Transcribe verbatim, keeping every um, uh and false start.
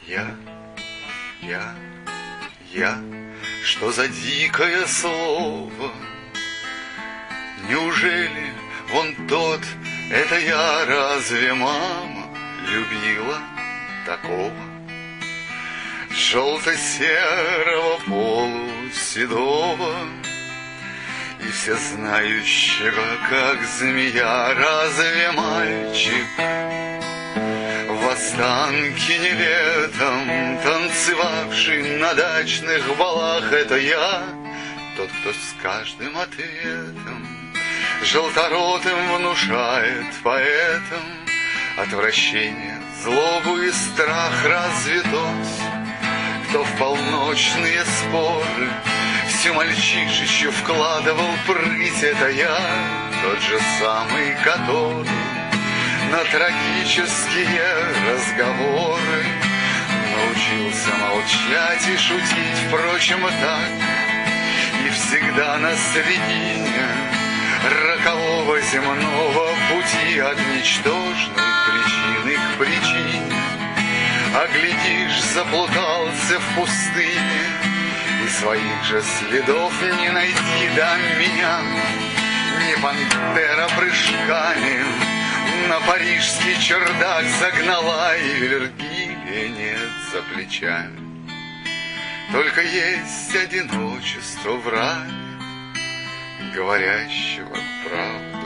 Я, я, я, что за дикое слово? Неужели вон тот, это я, разве мама любила такого? Желто-серого полуседого и всезнающего, как змея, разве мальчик в Останкине летом, танцевавший на дачных балах, это я, тот, кто с каждым ответом желторотым внушает поэтам отвращение, злобу и страх. Разве тот, кто в полночные споры всю мальчишечью вкладывал прыть, это я, тот же самый, который на трагические разговоры научился молчать и шутить, впрочем, так, и всегда на середине рокового земного пути от ничтожной причины к причине. А глядишь, заплутался в пустыне, и своих же следов не найти до меня. Не пантера прыжками на парижский чердак загнала, и Вергилия нет за плечами. Только есть одиночество в рае, говорящего правду.